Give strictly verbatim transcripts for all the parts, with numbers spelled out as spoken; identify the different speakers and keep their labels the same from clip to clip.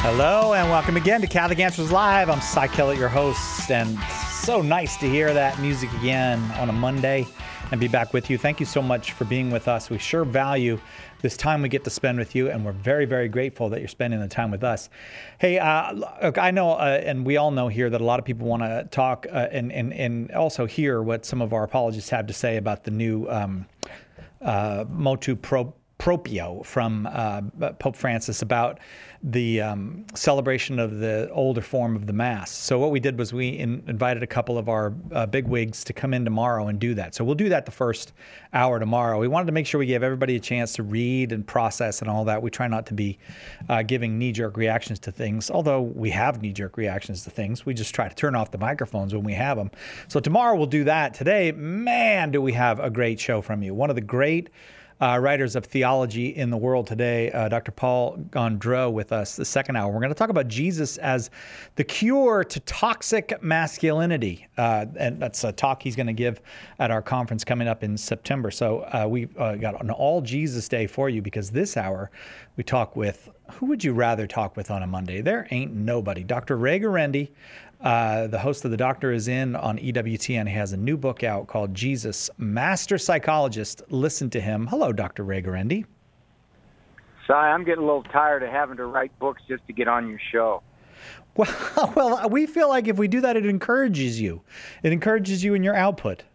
Speaker 1: Hello and welcome again to Catholic Answers Live. I'm Cy Kellett, your host, and so nice to hear that music again on a Monday and be back with you. Thank you so much for being with us. We sure value this time we get to spend with you, and we're very, very grateful that you're spending the time with us. Hey, uh, look, I know, uh, and we all know here that a lot of people want to talk uh, and, and, and also hear what some of our apologists have to say about the new um, uh, motu pro- proprio from uh, Pope Francis about the um, celebration of the older form of the Mass. So what we did was we in, invited a couple of our uh, bigwigs to come in tomorrow and do that. So we'll do that the first hour tomorrow. We wanted to make sure we gave everybody a chance to read and process and all that. We try not to be uh, giving knee-jerk reactions to things, although we have knee-jerk reactions to things. We just try to turn off the microphones when we have them. So tomorrow we'll do that. Today, man, do we have a great show from you. One of the great Uh, writers of theology in the world today, uh, Doctor Paul Gondreau with us the second hour. We're going to talk about Jesus as the cure to toxic masculinity. Uh, and that's a talk he's going to give at our conference coming up in September. So uh, we've uh, got an all Jesus day for you, because this hour we talk with, who would you rather talk with on a Monday? There ain't nobody. Doctor Ray Guarendi, Uh, the host of The Doctor Is In on E W T N. He has a new book out called Jesus, Master Psychologist. Listen to him. Hello, Doctor Ray Guarendi.
Speaker 2: Si, I'm getting a little tired of having to write books just to get on your show.
Speaker 1: Well, well, we feel like if we do that, it encourages you. It encourages you in your output.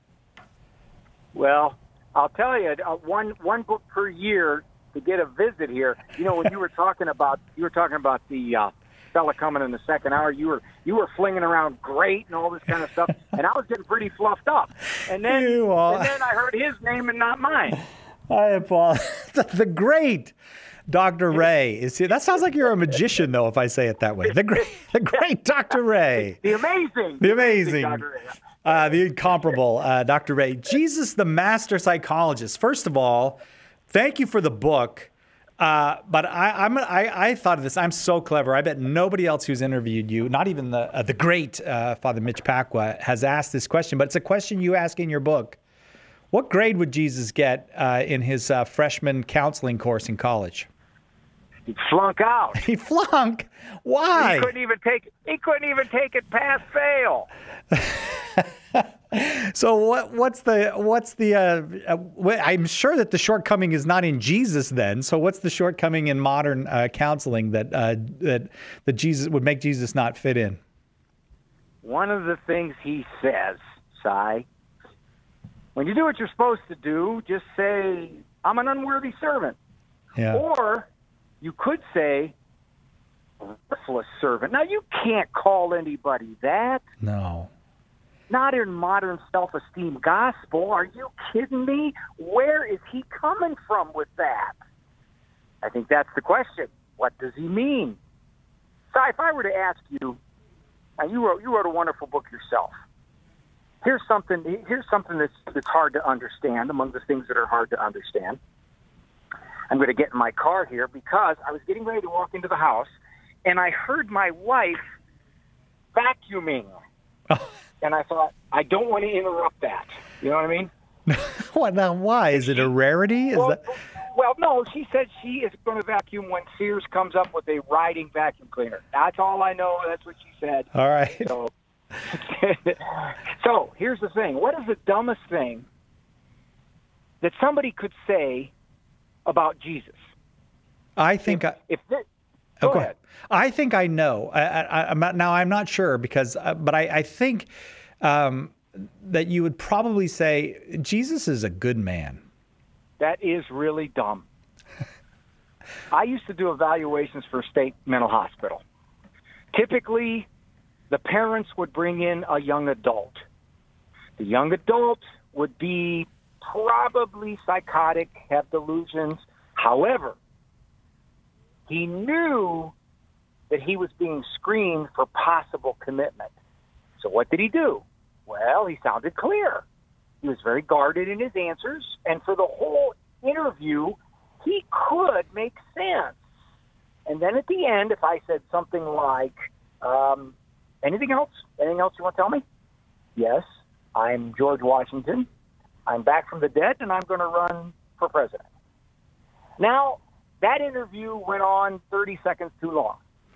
Speaker 2: Well, I'll tell you, uh, one one book per year to get a visit here. You know, when you were talking about you were talking about the uh, fella coming in the second hour, you were you were flinging around great and all this kind of stuff, and I was getting pretty fluffed up. And then and then I heard his name and not mine.
Speaker 1: I apologize. The great Doctor Ray is here. That sounds like you're a magician, though, if I say it that way. The great, the great Doctor Ray.
Speaker 2: The amazing.
Speaker 1: The amazing.
Speaker 2: Doctor Ray.
Speaker 1: Uh, the incomparable uh, Doctor Ray. Jesus, the Master Psychologist. First of all, thank you for the book. Uh, but I, I'm, I, I thought of this. I'm so clever. I bet nobody else who's interviewed you, not even the uh, the great uh, Father Mitch Pacwa, has asked this question. But it's a question you ask in your book. What grade would Jesus get uh, in his uh, freshman counseling course in college?
Speaker 2: He'd flunk out.
Speaker 1: He flunk? Why?
Speaker 2: He couldn't even take. He couldn't even take it past fail.
Speaker 1: So what? What's the? What's the? Uh, uh, I'm sure that the shortcoming is not in Jesus. Then, so what's the shortcoming in modern uh, counseling that uh, that that Jesus would make Jesus not fit in?
Speaker 2: One of the things he says, Si, when you do what you're supposed to do, just say, "I'm an unworthy servant,"
Speaker 1: Yeah.
Speaker 2: or you could say, "Worthless servant." Now you can't call anybody that.
Speaker 1: No.
Speaker 2: Not in modern self-esteem gospel. Are you kidding me? Where is he coming from with that? I think that's the question. What does he mean? So if I were to ask you, and you wrote you wrote a wonderful book yourself. Here's something here's something that's that's hard to understand, among the things that are hard to understand. I'm going to get in my car here because I was getting ready to walk into the house, and I heard my wife vacuuming. And I thought, I don't want to interrupt that. You know what I mean?
Speaker 1: What now? Why? Is it a rarity? Is
Speaker 2: well,
Speaker 1: that...
Speaker 2: well, no. She said she is going to vacuum when Sears comes up with a riding vacuum cleaner. That's all I know. That's what she said.
Speaker 1: All right.
Speaker 2: So, so here's the thing. What is the dumbest thing that somebody could say about Jesus?
Speaker 1: I think
Speaker 2: if,
Speaker 1: I...
Speaker 2: if this,
Speaker 1: Oh,
Speaker 2: go,
Speaker 1: go
Speaker 2: ahead.
Speaker 1: ahead. I think I know. I, I, I'm not, now, I'm not sure because, uh, but I, I think um, that you would probably say Jesus is a good man.
Speaker 2: That is really dumb. I used to do evaluations for a state mental hospital. Typically, the parents would bring in a young adult. The young adult would be probably psychotic, have delusions. However, he knew that he was being screened for possible commitment. So what did he do? Well, he sounded clear. He was very guarded in his answers, and for the whole interview, he could make sense. And then at the end, if I said something like, um, anything else? Anything else you want to tell me? Yes, I'm George Washington. I'm back from the dead, and I'm going to run for president. Now, that interview went on thirty seconds too long.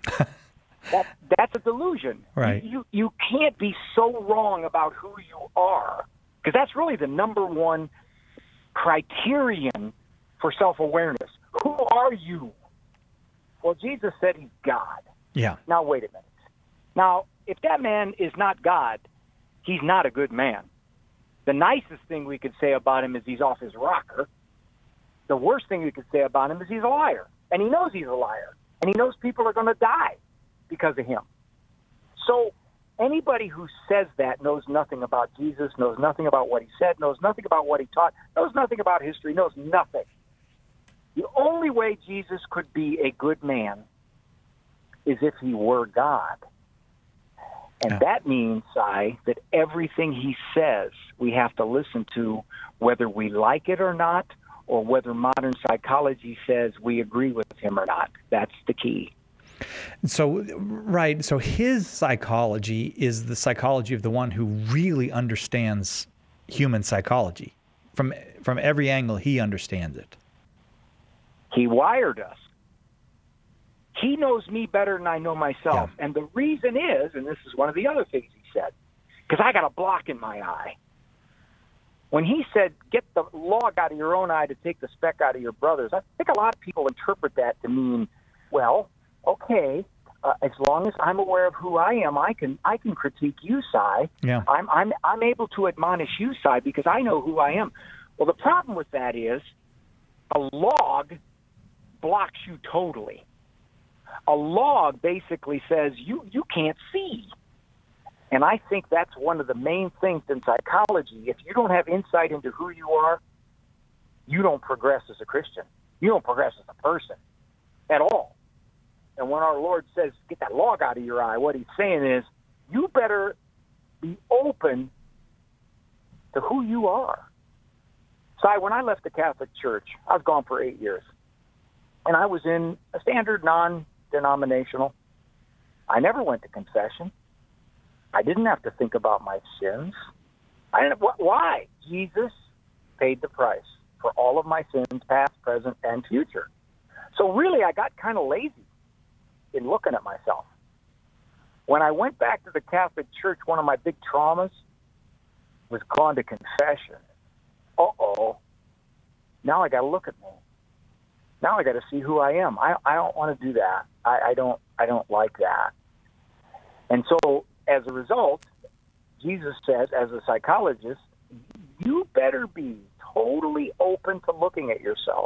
Speaker 2: that, that's a delusion.
Speaker 1: Right.
Speaker 2: You, you, you can't be so wrong about who you are, because that's really the number one criterion for self-awareness. Who are you? Well, Jesus said he's God.
Speaker 1: Yeah.
Speaker 2: Now, wait a minute. Now, if that man is not God, he's not a good man. The nicest thing we could say about him is he's off his rocker. The worst thing we could say about him is he's a liar. And he knows he's a liar. And he knows people are going to die because of him. So anybody who says that knows nothing about Jesus, knows nothing about what he said, knows nothing about what he taught, knows nothing about history, knows nothing. The only way Jesus could be a good man is if he were God. And
Speaker 1: yeah.
Speaker 2: that means, Si, that everything he says we have to listen to, whether we like it or not, or whether modern psychology says we agree with him or not. That's the key.
Speaker 1: So, right. So his psychology is the psychology of the one who really understands human psychology. From from every angle, he understands it.
Speaker 2: He wired us. He knows me better than I know myself.
Speaker 1: Yeah.
Speaker 2: And the reason is, and this is one of the other things he said, because I got a block in my eye. When he said, get the log out of your own eye to take the speck out of your brother's, I think a lot of people interpret that to mean, well, okay, uh, as long as I'm aware of who I am, I can I can critique you, Si.
Speaker 1: Yeah.
Speaker 2: I'm, I'm, I'm able to admonish you, Si, because I know who I am. Well, the problem with that is a log blocks you totally. A log basically says you, you can't see. And I think that's one of the main things in psychology. If you don't have insight into who you are, you don't progress as a Christian. You don't progress as a person at all. And when our Lord says, get that log out of your eye, what he's saying is, you better be open to who you are. So I, when I left the Catholic Church, I was gone for eight years. And I was in a standard non-denominational. I never went to confession. I didn't have to think about my sins. I didn't. Wh- why? Jesus paid the price for all of my sins, past, present, and future. So really, I got kind of lazy in looking at myself. When I went back to the Catholic Church, one of my big traumas was going to confession. Uh-oh. Now I got to look at me. Now I got to see who I am. I, I don't want to do that. I, I don't. I don't like that. And so, as a result, Jesus says, as a psychologist, you better be totally open to looking at yourself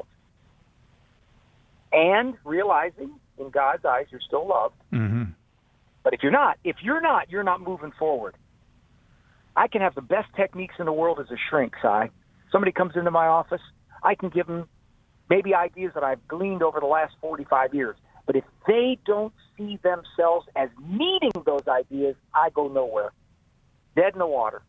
Speaker 2: and realizing in God's eyes you're still loved.
Speaker 1: Mm-hmm.
Speaker 2: But if you're not, if you're not, you're not moving forward. I can have the best techniques in the world as a shrink, Si. Somebody comes into my office, I can give them maybe ideas that I've gleaned over the last forty-five years. But if they don't see themselves as needing those ideas, I go nowhere. Dead in the water.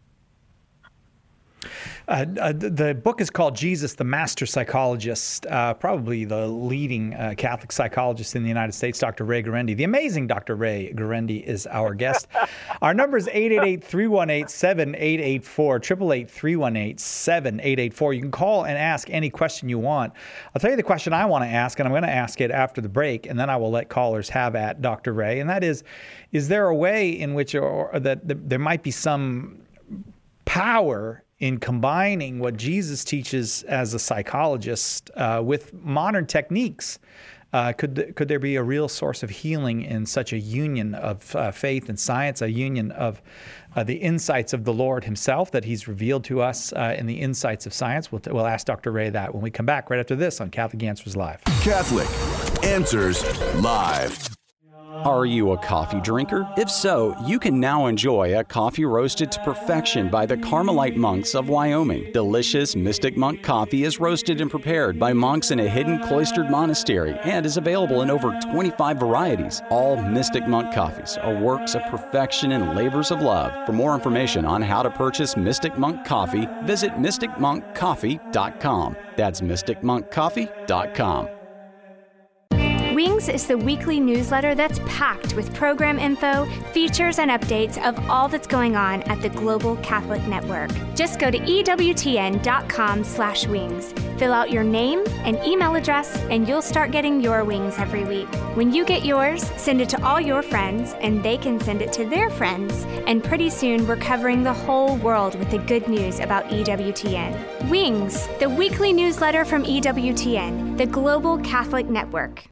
Speaker 1: Uh, uh, the book is called Jesus, the Master Psychologist, uh, probably the leading uh, Catholic psychologist in the United States, Doctor Ray Guarendi. The amazing Doctor Ray Guarendi is our guest. Our number is eight eight eight, three one eight, seven eight eight four, eight eight eight, three one eight, seven eight eight four. You can call and ask any question you want. I'll tell you the question I want to ask, and I'm going to ask it after the break, and then I will let callers have at Doctor Ray, and that is, is there a way in which or, or that, that there might be some power in combining what Jesus teaches as a psychologist uh, with modern techniques? Uh, could th- could there be a real source of healing in such a union of uh, faith and science, a union of uh, the insights of the Lord himself that he's revealed to us uh, in the insights of science? We'll, t- we'll ask Doctor Ray that when we come back right after this on Catholic Answers Live.
Speaker 3: Catholic Answers Live.
Speaker 4: Are you a coffee drinker? If so, you can now enjoy a coffee roasted to perfection by the Carmelite monks of Wyoming. Delicious Mystic Monk coffee is roasted and prepared by monks in a hidden cloistered monastery and is available in over twenty-five varieties. All Mystic Monk coffees are works of perfection and labors of love. For more information on how to purchase Mystic Monk coffee, visit mystic monk coffee dot com. That's mystic monk coffee dot com.
Speaker 5: Wings is the weekly newsletter that's packed with program info, features, and updates of all that's going on at the Global Catholic Network. Just go to E W T N dot com slash wings. Fill out your name and email address, and you'll start getting your wings every week. When you get yours, send it to all your friends, and they can send it to their friends. And pretty soon, we're covering the whole world with the good news about E W T N. Wings, the weekly newsletter from E W T N, the Global Catholic Network.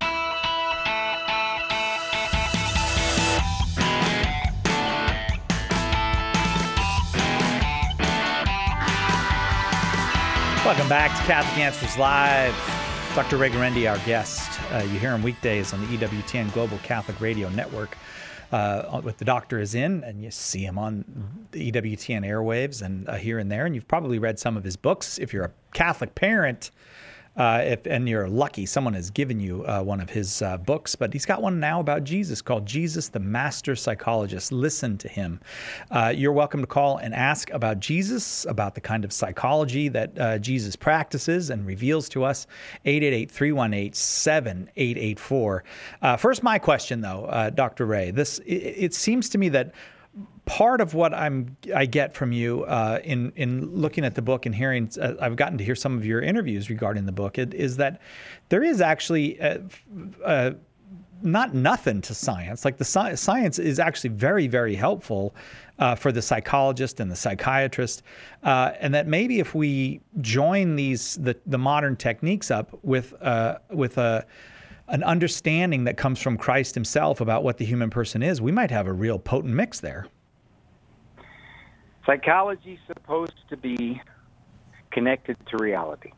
Speaker 1: Welcome back to Catholic Answers Live. Doctor Ray Guarendi, our guest. Uh, you hear him weekdays on the E W T N Global Catholic Radio Network. Uh, with the doctor is in, and you see him on the E W T N airwaves and uh, here and there. And you've probably read some of his books. If you're a Catholic parent, uh, if and you're lucky, someone has given you uh, one of his uh, books. But he's got one now about Jesus called Jesus, the Master Psychologist. Listen to him. Uh, you're welcome to call and ask about Jesus, about the kind of psychology that uh, Jesus practices and reveals to us. eight eight eight, three one eight, seven eight eight four. Uh, first, my question, though, uh, Doctor Ray. This it, it seems to me that part of what I'm I get from you uh, in in looking at the book and hearing, uh, I've gotten to hear some of your interviews regarding the book, it, is that there is actually uh, uh, not nothing to science. Like the sci- science is actually very, very helpful uh, for the psychologist and the psychiatrist, uh, and that maybe if we join these the, the modern techniques up with uh, with a an understanding that comes from Christ himself about what the human person is, we might have a real potent mix there.
Speaker 2: Psychology is supposed to be connected to reality.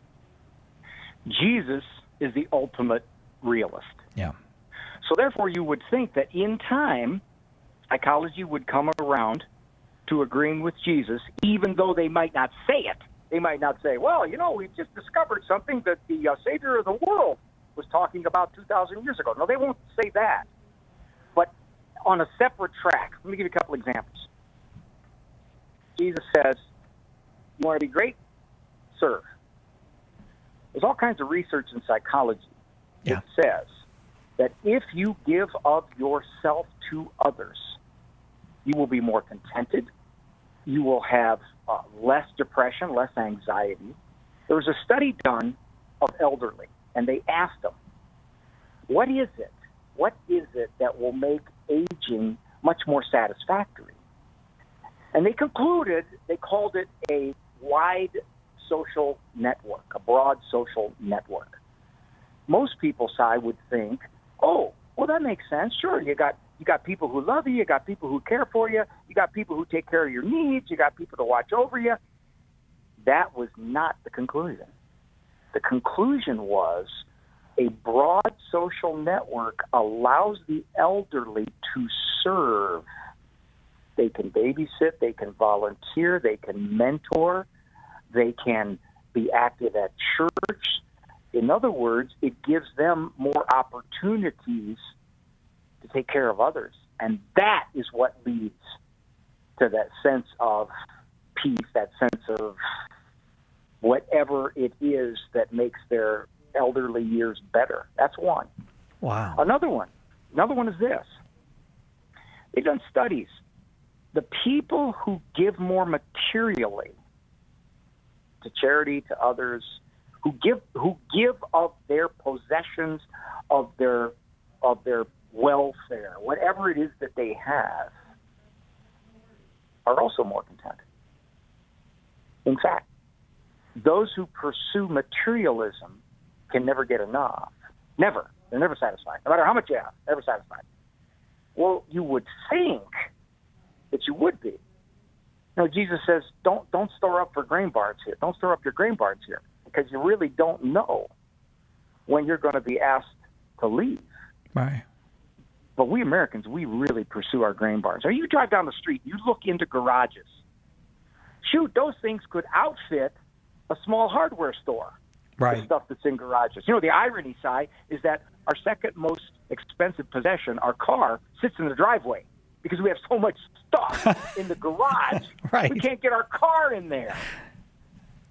Speaker 2: Jesus is the ultimate realist.
Speaker 1: Yeah.
Speaker 2: So therefore, you would think that in time, psychology would come around to agreeing with Jesus, even though they might not say it. They might not say, well, you know, we've just discovered something that the uh, Savior of the world was talking about two thousand years ago. No, they won't say that. But on a separate track, let me give you a couple examples. Jesus says, you want to be great? Serve. There's all kinds of research in psychology
Speaker 1: yeah.
Speaker 2: that says that if you give of yourself to others, you will be more contented, you will have uh, less depression, less anxiety. There was a study done of elderly, and they asked them, what is it? What is it that will make aging much more satisfactory? And they concluded, they called it a wide social network, a broad social network. Most people, Si, would think, oh, well, that makes sense. Sure, you got you got people who love you, you got people who care for you, you got people who take care of your needs, you got people to watch over you. That was not the conclusion. The conclusion was a broad social network allows the elderly to serve. They can babysit, they can volunteer, they can mentor, they can be active at church. In other words, it gives them more opportunities to take care of others. And that is what leads to that sense of peace, that sense of whatever it is that makes their elderly years better. That's one.
Speaker 1: Wow.
Speaker 2: Another one. Another one is this. They've done studies. The people who give more materially to charity, to others, who give who give of their possessions, of their of their welfare, whatever it is that they have, are also more content. In fact, those who pursue materialism can never get enough. Never. They're never satisfied. No matter how much you have, never satisfied. Well, you would think that you would be. You know, Jesus says, don't don't store up for grain barns here. Don't store up your grain barns here, because you really don't know when you're going to be asked to leave.
Speaker 1: Right.
Speaker 2: But we Americans, we really pursue our grain barns. Or you drive down the street, you look into garages. Shoot, those things could outfit a small hardware store.
Speaker 1: Right.
Speaker 2: The stuff that's in garages. You know, the irony side is that our second most expensive possession, our car, sits in the driveway because we have so much stuff in the garage.
Speaker 1: Right.
Speaker 2: We can't get our car in there.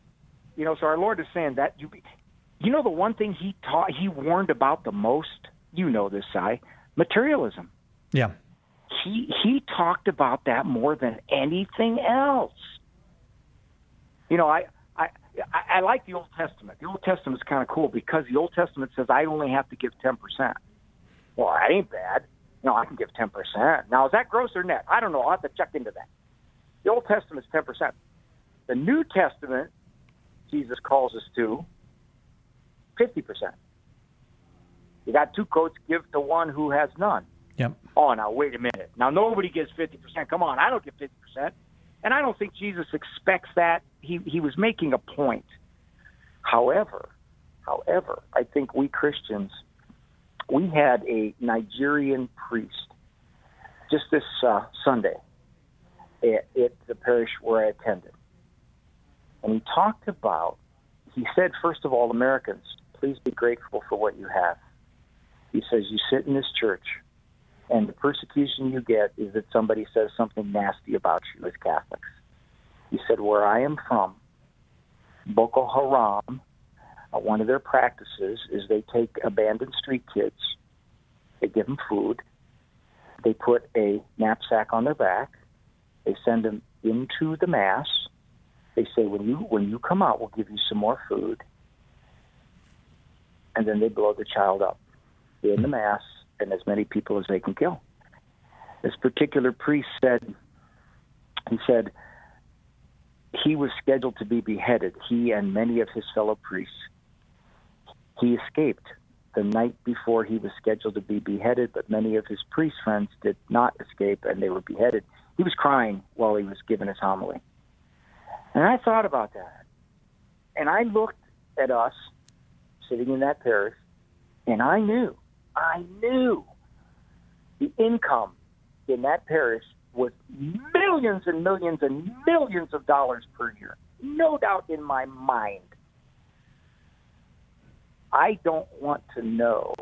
Speaker 2: You know, so our Lord is saying that you, you know, the one thing he taught, he warned about the most you know this, Si, materialism.
Speaker 1: Yeah.
Speaker 2: He he talked about that more than anything else. You know, I I I like the Old Testament. The Old Testament's kind of cool because the Old Testament says I only have to give ten percent. Well, that ain't bad. No, I can give ten percent. Now, is that gross or net? I don't know. I'll have to check into that. The Old Testament's ten percent. The New Testament, Jesus calls us to fifty percent. You got two coats, give to one who has none.
Speaker 1: Yep.
Speaker 2: Oh, now, wait a minute. Now, nobody gives fifty percent. Come on, I don't give fifty percent. And I don't think Jesus expects that. He he was making a point. However, however, I think we Christians, we had a Nigerian priest just this uh, Sunday at, at the parish where I attended. And he talked about, he said, first of all, Americans, please be grateful for what you have. He says, you sit in this church, and the persecution you get is that somebody says something nasty about you as Catholics. He said, where I am from, Boko Haram, uh, one of their practices is they take abandoned street kids, they give them food, they put a knapsack on their back, they send them into the Mass, they say, when you when you come out, we'll give you some more food, and then they blow the child up in the Mass, and as many people as they can kill. This particular priest said, he said he was scheduled to be beheaded, he and many of his fellow priests. He escaped the night before he was scheduled to be beheaded, but many of his priest friends did not escape, and they were beheaded. He was crying while he was giving his homily. And I thought about that. And I looked at us sitting in that parish, and I knew, I knew the income in that parish was millions and millions and millions of dollars per year. No doubt in my mind. I don't want to know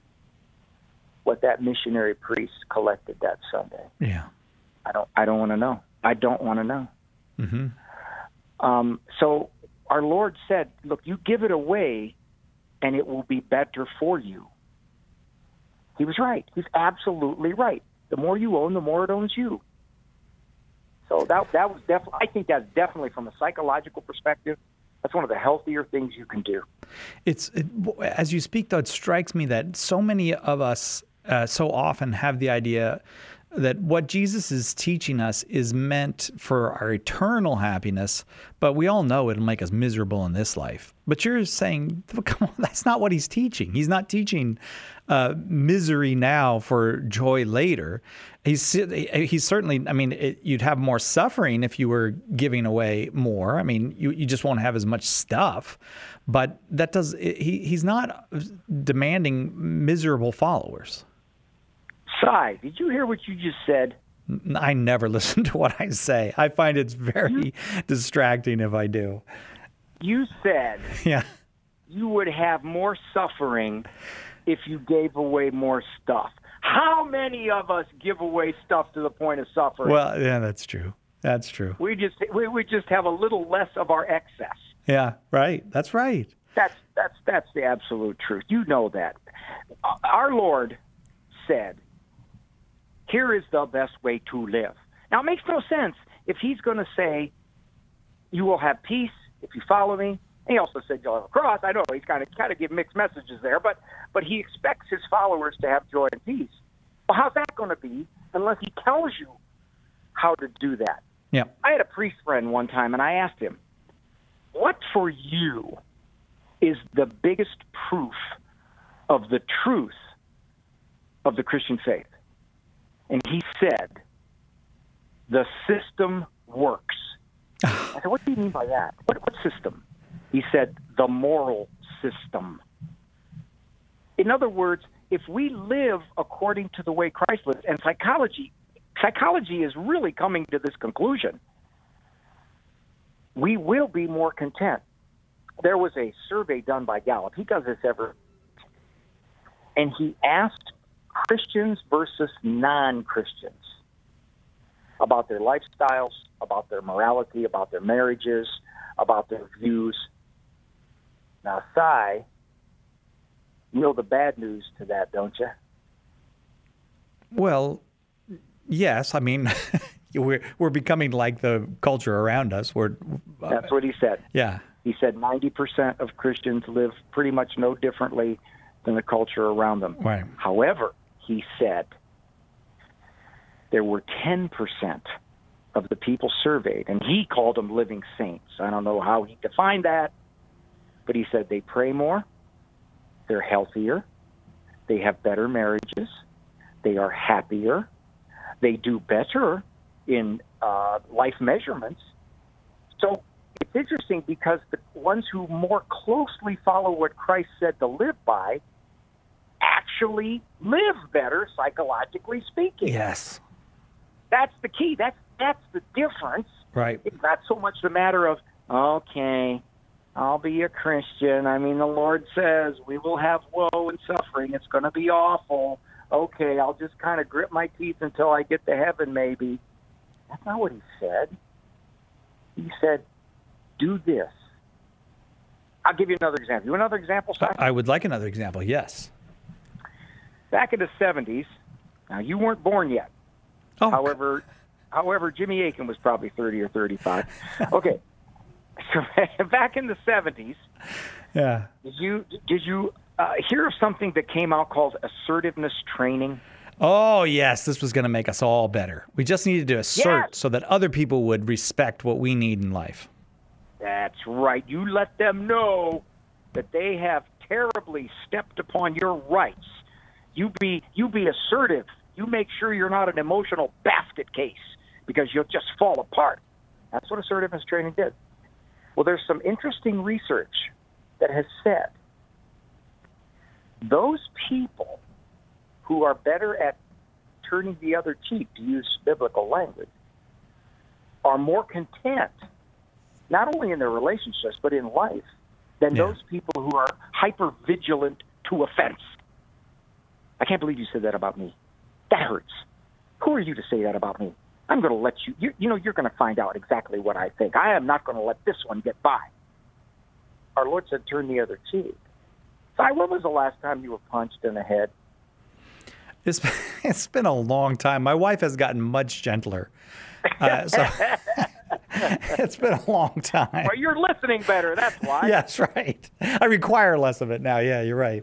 Speaker 2: what that missionary priest collected that Sunday.
Speaker 1: Yeah.
Speaker 2: I don't I don't want to know. I don't want to know.
Speaker 1: Mm-hmm.
Speaker 2: Um, so our Lord said, look, you give it away and it will be better for you. He was right. He's absolutely right. The more you own, the more it owns you. So that that was definitely, I think that's definitely from a psychological perspective, that's one of the healthier things you can do.
Speaker 1: It's it, as you speak, though, it strikes me that so many of us uh, so often have the idea that what Jesus is teaching us is meant for our eternal happiness, but we all know it'll make us miserable in this life. But you're saying, come on, that's not what he's teaching. He's not teaching uh, misery now for joy later. He's he's certainly, I mean, it, you'd have more suffering if you were giving away more. I mean, you, you just won't have as much stuff. But that does he he's not demanding miserable followers.
Speaker 2: Si, did you hear what you just said?
Speaker 1: I never listen to what I say. I find it's very distracting if I do.
Speaker 2: You said
Speaker 1: yeah.
Speaker 2: you would have more suffering if you gave away more stuff. How many of us give away stuff to the point of suffering?
Speaker 1: Well, yeah, that's true. That's true.
Speaker 2: We just we, we just have a little less of our excess.
Speaker 1: Yeah, right. That's right.
Speaker 2: That's that's that's the absolute truth. You know that. Our Lord said, here is the best way to live. Now, it makes no sense if he's going to say, you will have peace if you follow me. And he also said you'll have a cross. I know he's kind of kind of give mixed messages there, but but he expects his followers to have joy and peace. Well, how's that going to be unless he tells you how to do that?
Speaker 1: Yeah.
Speaker 2: I had a priest friend one time, and I asked him, what for you is the biggest proof of the truth of the Christian faith? And he said, the system works. I said, what do you mean by that? What, what system? He said, the moral system. In other words, if we live according to the way Christ lived, and psychology, psychology is really coming to this conclusion, we will be more content. There was a survey done by Gallup. He does this every, and he asked Christians versus non-Christians about their lifestyles, about their morality, about their marriages, about their views. Now, Si, You know the bad news to that, don't you?
Speaker 1: Well, yes. I mean, we're we're becoming like the culture around us. We're uh,
Speaker 2: That's what he said.
Speaker 1: Yeah.
Speaker 2: He said ninety percent of Christians live pretty much no differently than the culture around them.
Speaker 1: Right.
Speaker 2: However, he said there were ten percent of the people surveyed, and he called them living saints. I don't know how he defined that, but he said they pray more, they're healthier, they have better marriages, they are happier, they do better in uh, life measurements. So it's interesting because the ones who more closely follow what Christ said to live by actually live better, psychologically speaking.
Speaker 1: Yes.
Speaker 2: That's the key. That's that's the difference.
Speaker 1: Right.
Speaker 2: It's not so much the matter of, okay, I'll be a Christian. I mean, the Lord says we will have woe and suffering. It's going to be awful. Okay, I'll just kind of grit my teeth until I get to heaven, maybe. That's not what he said. He said, do this. I'll give you another example. You want another example, Si?
Speaker 1: I would like another example, yes.
Speaker 2: Back in the seventies, now you weren't born yet.
Speaker 1: Oh,
Speaker 2: However, however, Jimmy Akin was probably thirty or thirty-five. Okay, so back in the seventies,
Speaker 1: yeah.
Speaker 2: did you did you uh, hear of something that came out called assertiveness training?
Speaker 1: Oh, yes, this was going to make us all better. We just needed to assert
Speaker 2: Yes.
Speaker 1: so that other people would respect what we need in life.
Speaker 2: That's right. You let them know that they have terribly stepped upon your rights. You be you be assertive. You make sure you're not an emotional basket case because you'll just fall apart. That's what assertiveness training did. Well, there's some interesting research that has said those people who are better at turning the other cheek, to use biblical language, are more content, not only in their relationships, but in life, than
Speaker 1: Yeah.
Speaker 2: those people who are hyper-vigilant to offense. I can't believe you said that about me. That hurts. Who are you to say that about me? I'm going to let you, you, you know, you're going to find out exactly what I think. I am not going to let this one get by. Our Lord said, turn the other cheek. Si, when was the last time you were punched in the head?
Speaker 1: It's, it's been a long time. My wife has gotten much gentler. Uh, so it's been a long time.
Speaker 2: Well, you're listening better, that's why.
Speaker 1: Yes, right. I require less of it now. Yeah, you're right.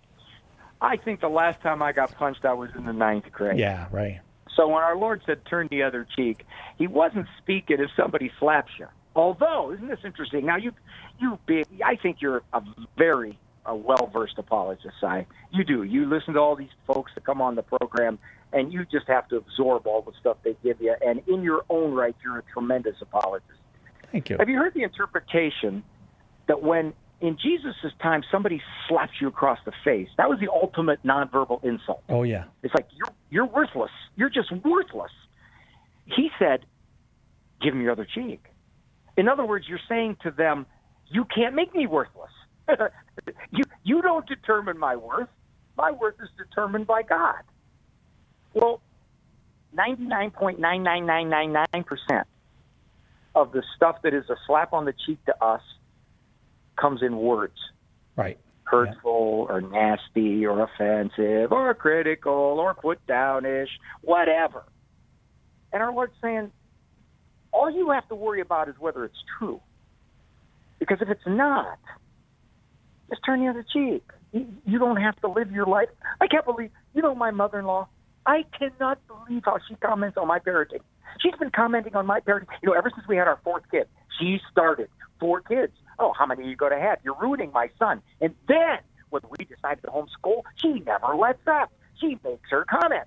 Speaker 2: I think the last time I got punched, I was in the ninth grade.
Speaker 1: Yeah, right.
Speaker 2: So when our Lord said, turn the other cheek, he wasn't speaking if somebody slaps you. Although, isn't this interesting? Now, you, you be, I think you're a very a well-versed apologist, Si. You do. You listen to all these folks that come on the program, and you just have to absorb all the stuff they give you. And in your own right, you're a tremendous apologist.
Speaker 1: Thank you.
Speaker 2: Have you heard the interpretation that when in Jesus' time somebody slaps you across the face, that was the ultimate nonverbal insult?
Speaker 1: Oh, yeah.
Speaker 2: It's like, you're you're worthless. You're just worthless. He said, give him your other cheek. In other words, you're saying to them, you can't make me worthless. you you don't determine my worth. My worth is determined by God. Well, ninety-nine point nine nine nine nine nine percent of the stuff that is a slap on the cheek to us comes in words.
Speaker 1: Right.
Speaker 2: Hurtful or nasty or offensive or critical or put downish, whatever. And our Lord's saying, all you have to worry about is whether it's true. Because if it's not, just turn the other cheek. You, you don't have to live your life. I can't believe, you know, my mother-in-law, I cannot believe how she comments on my parenting. She's been commenting on my parenting, you know, ever since we had our fourth kid. She started four kids. Oh, how many are you going to have? You're ruining my son. And then, when we decided to homeschool, she never lets up. She makes her comment.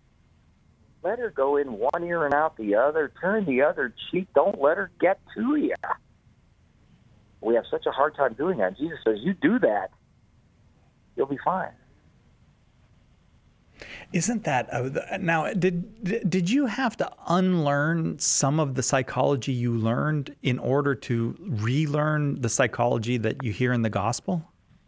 Speaker 2: Let her go in one ear and out the other. Turn the other cheek. Don't let her get to you. We have such a hard time doing that. Jesus says, you do that, you'll be fine.
Speaker 1: Isn't that uh, now? Did did you have to unlearn some of the psychology you learned in order to relearn the psychology that you hear in the gospel?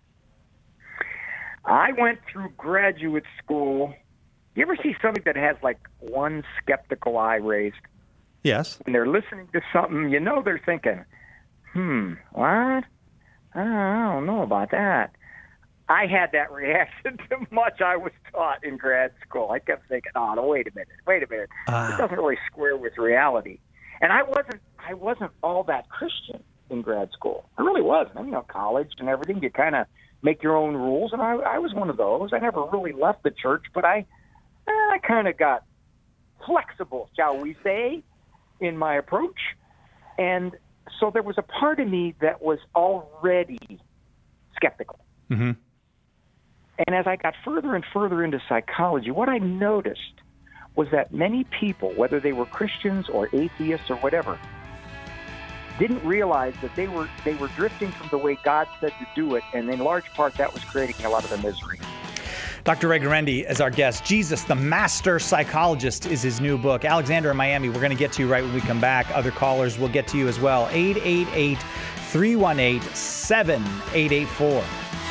Speaker 2: I went through graduate school. You ever see somebody that has like one skeptical eye raised?
Speaker 1: Yes.
Speaker 2: When they're listening to something, you know they're thinking, "Hmm, what? I don't know about that." I had that reaction to much I was taught in grad school. I kept thinking, oh, no, wait a minute, wait a minute.
Speaker 1: Ah.
Speaker 2: It doesn't really square with reality. And I wasn't I wasn't all that Christian in grad school. I really wasn't. I mean, you know, college and everything, you kind of make your own rules, and I, I was one of those. I never really left the church, but I, eh, I kind of got flexible, shall we say, in my approach. And so there was a part of me that was already skeptical.
Speaker 1: Mm-hmm.
Speaker 2: And as I got further and further into psychology, what I noticed was that many people, whether they were Christians or atheists or whatever, didn't realize that they were they were drifting from the way God said to do it, and in large part that was creating a lot of the misery.
Speaker 1: Doctor Ray Guarendi is our guest. Jesus, the Master Psychologist is his new book. Alexander in Miami, we're going to get to you right when we come back. Other callers will get to you as well. eight eight eight, three one eight, seven eight eight four.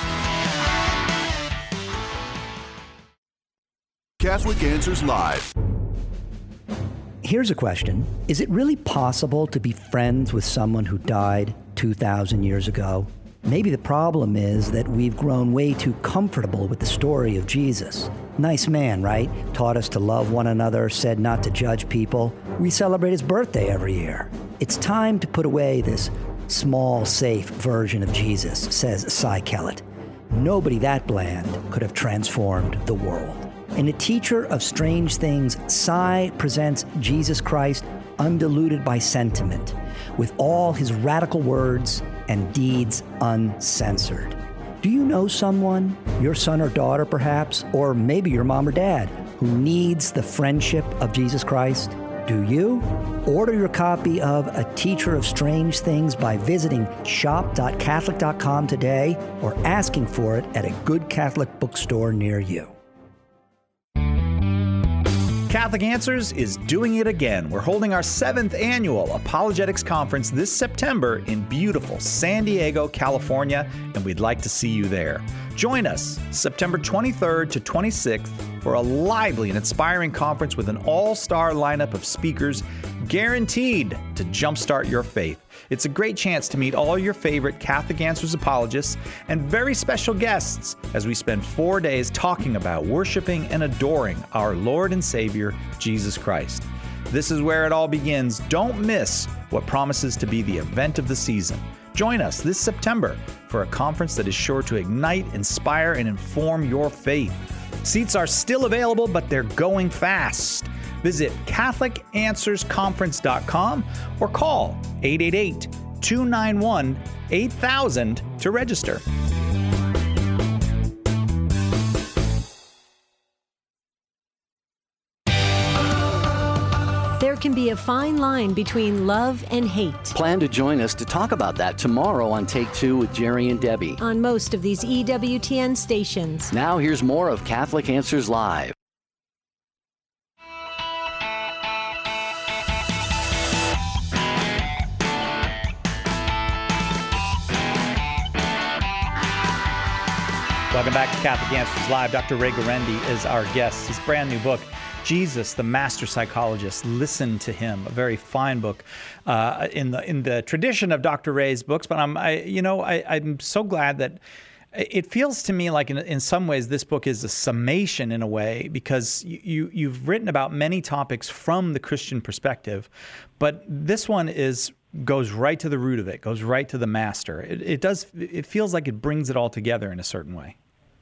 Speaker 3: Catholic Answers Live.
Speaker 6: Here's a question. Is it really possible to be friends with someone who died two thousand years ago? Maybe the problem is that we've grown way too comfortable with the story of Jesus. Nice man, right? Taught us to love one another, said not to judge people. We celebrate his birthday every year. It's time to put away this small, safe version of Jesus, says Cy Kellett. Nobody that bland could have transformed the world. In A Teacher of Strange Things, Cy presents Jesus Christ undiluted by sentiment, with all his radical words and deeds uncensored. Do you know someone, your son or daughter perhaps, or maybe your mom or dad, who needs the friendship of Jesus Christ? Do you? Order your copy of A Teacher of Strange Things by visiting shop dot catholic dot com today or asking for it at a good Catholic bookstore near you.
Speaker 1: Catholic Answers is doing it again. We're holding our seventh annual Apologetics Conference this September in beautiful San Diego, California, and we'd like to see you there. Join us September twenty-third to twenty-sixth for a lively and inspiring conference with an all-star lineup of speakers guaranteed to jumpstart your faith. It's a great chance to meet all your favorite Catholic Answers apologists and very special guests as we spend four days talking about worshiping and adoring our Lord and Savior, Jesus Christ. This is where it all begins. Don't miss what promises to be the event of the season. Join us this September for a conference that is sure to ignite, inspire, and inform your faith. Seats are still available, but they're going fast. Visit Catholic Answers Conference dot com or call eight eight eight, two nine one, eight thousand to register.
Speaker 7: There can be a fine line between love and hate.
Speaker 8: Plan to join us to talk about that tomorrow on Take Two with Jerry and Debbie.
Speaker 7: On most of these E W T N stations.
Speaker 8: Now here's more of Catholic Answers Live.
Speaker 1: Welcome back to Catholic Answers Live. Doctor Ray Guarendi is our guest. His brand new book, Jesus, the Master Psychologist. Listen to him. A very fine book uh, in the in the tradition of Doctor Ray's books. But I'm, I, you know, I, I'm so glad that it feels to me like in, in some ways this book is a summation in a way, because you, you you've written about many topics from the Christian perspective, but this one is goes right to the root of it, goes right to the master. It, it does. It feels like it brings it all together in a certain way.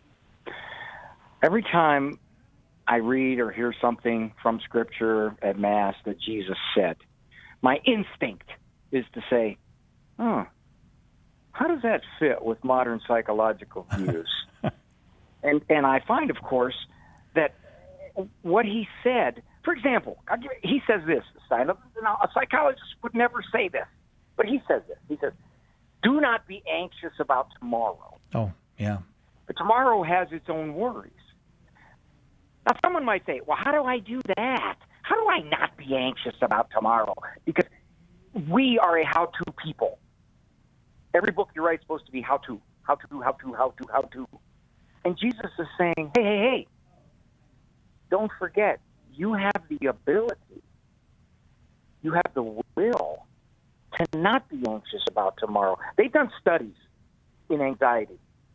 Speaker 2: Every time I read or hear something from Scripture at Mass that Jesus said, my instinct is to say, oh, how does that fit with modern psychological views? and and I find, of course, that what he said, for example, he says this, a psychologist would never say this, but he says this. He says, do not be anxious about tomorrow.
Speaker 1: Oh, yeah.
Speaker 2: But tomorrow has its own worries. Now, someone might say, well, how do I do that? How do I not be anxious about tomorrow? Because we are a how-to people. Every book you write is supposed to be how-to, how-to, how-to, how-to, how-to. And Jesus is saying, hey, hey, hey, don't forget, you have the ability, you have the will to not be anxious about tomorrow. They've done studies in anxiety.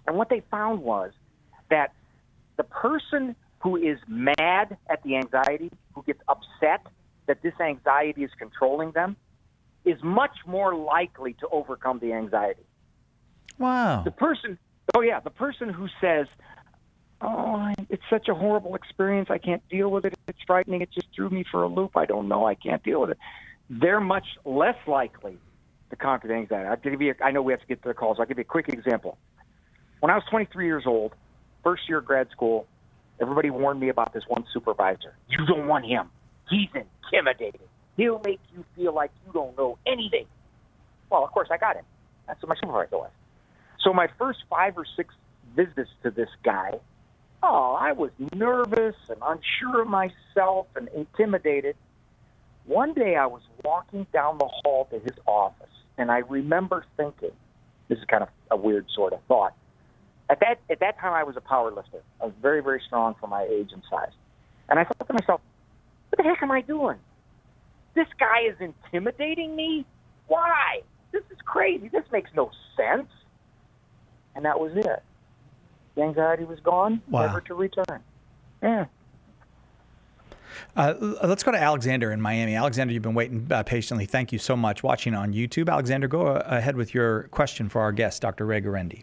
Speaker 2: And what they found was that the person who is mad at the anxiety, who gets upset that this anxiety is controlling them, is much more likely to overcome the anxiety.
Speaker 1: Wow.
Speaker 2: The person, oh yeah, the person who says, oh, it's such a horrible experience, I can't deal with it, it's frightening, it just threw me for a loop, I don't know, I can't deal with it. They're much less likely to conquer the anxiety. I'll give you, I know we have to get to the calls, I'll give you a quick example. When I was twenty-three years old, first year of grad school, everybody warned me about this one supervisor. You don't want him. He's intimidating. He'll make you feel like you don't know anything. Well, of course, I got him. That's what my supervisor was. So my first five or six visits to this guy, oh, I was nervous and unsure of myself and intimidated. One day I was walking down the hall to his office, and I remember thinking, this is kind of a weird sort of thought. At that at that time, I was a power lifter. I was very, very strong for my age and size. And I thought to myself, what the heck am I doing? This guy is intimidating me? Why? This is crazy. This makes no sense. And that was it. The anxiety was gone,
Speaker 1: wow.
Speaker 2: never to return. Yeah.
Speaker 1: Uh, let's go to Alexander in Miami. Alexander, you've been waiting uh, patiently. Thank you so much watching on YouTube. Alexander, go ahead with your question for our guest, Doctor Ray Guarendi.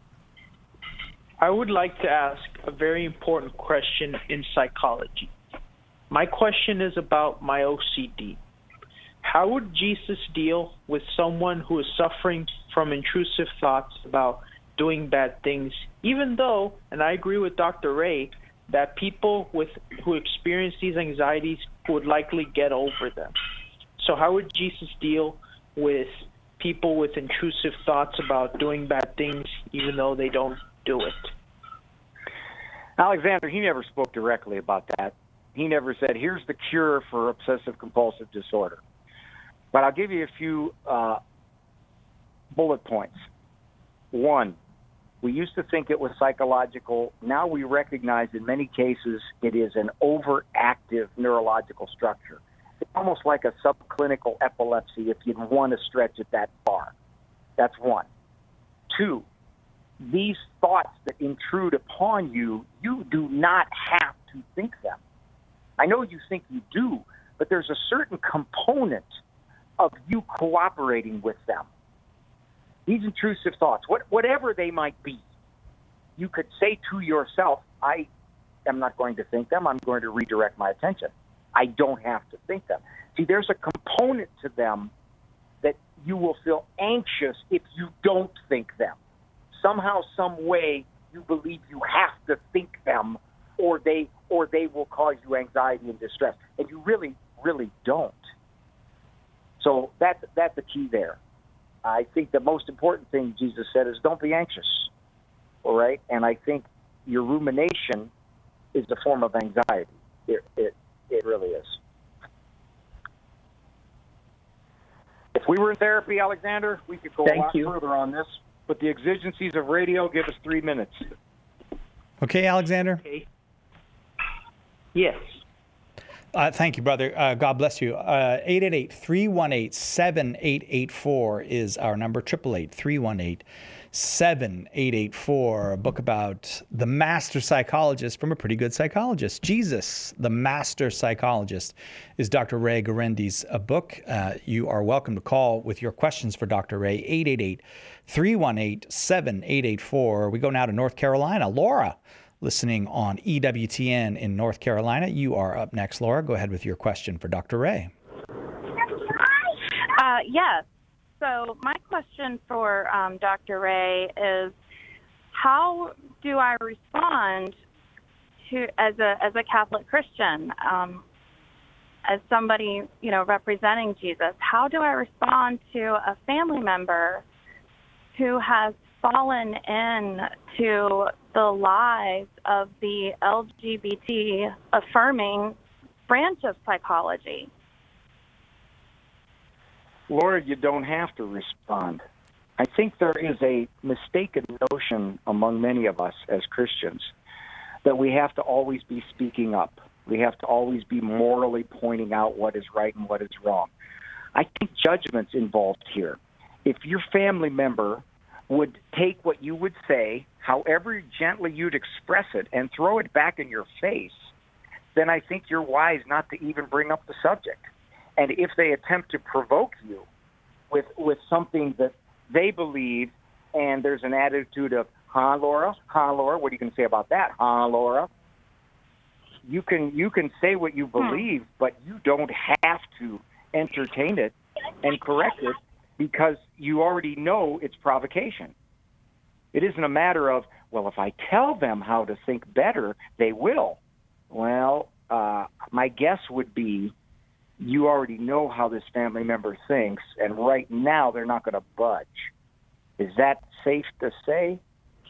Speaker 9: I would like to ask a very important question in psychology. My question is about my O C D. How would Jesus deal with someone who is suffering from intrusive thoughts about doing bad things, even though, and I agree with Doctor Ray, that people with who experience these anxieties would likely get over them. So how would Jesus deal with people with intrusive thoughts about doing bad things, even though they don't do it?
Speaker 2: Alexander, he never spoke directly about that. He never said, here's the cure for obsessive-compulsive disorder. But I'll give you a few uh, bullet points. One, we used to think it was psychological. Now we recognize in many cases it is an overactive neurological structure. It's almost like a subclinical epilepsy if you'd want to stretch it that far. That's one. Two, these thoughts that intrude upon you, you do not have to think them. I know you think you do, but there's a certain component of you cooperating with them. These intrusive thoughts, what, whatever they might be, you could say to yourself, I am not going to think them. I'm going to redirect my attention. I don't have to think them. See, there's a component to them that you will feel anxious if you don't think them. Somehow, some way, you believe you have to think them, or they or they will cause you anxiety and distress, and you really, really don't. So that's that's the key there. I think the most important thing Jesus said is don't be anxious, all right? And I think your rumination is a form of anxiety. It it it really is. If we were in therapy, Alexander, we could go
Speaker 9: Thank
Speaker 2: a lot
Speaker 9: you.
Speaker 2: further on this. But the exigencies of radio give us three minutes.
Speaker 1: Okay, Alexander?
Speaker 9: Okay. Yes.
Speaker 1: Uh, thank you, brother. Uh, God bless you. Uh, eight eight eight, three one eight, seven eight eight four is our number. eight eight eight, three one eight, seven eight eight four. A book about the master psychologist from a pretty good psychologist. Jesus, the master psychologist, is Doctor Ray Guarendi's a book. Uh, you are welcome to call with your questions for Doctor Ray. eight eight eight, three one eight, seven eight eight four. We go now to North Carolina. Laura, listening on E W T N in North Carolina. You are up next, Laura. Go ahead with your question for Doctor Ray.
Speaker 10: Uh, yes. So my question for um, Doctor Ray is, how do I respond to as a as a Catholic Christian, um, as somebody you know representing Jesus? How do I respond to a family member who has fallen into the lies of the L G B T affirming branch of psychology?
Speaker 2: Laura, you don't have to respond. I think there is a mistaken notion among many of us as Christians that we have to always be speaking up. We have to always be morally pointing out what is right and what is wrong. I think judgment's involved here. If your family member would take what you would say, however gently you'd express it, and throw it back in your face, then I think you're wise not to even bring up the subject. And if they attempt to provoke you with with something that they believe, and there's an attitude of, huh, Laura? Huh, Laura? What are you going to say about that? Huh, Laura? You can you can say what you believe, but you don't have to entertain it and correct it because you already know it's provocation. It isn't a matter of, well, if I tell them how to think better, they will. Well, uh, my guess would be you already know how this family member thinks, and right now they're not going to budge. Is that safe to say?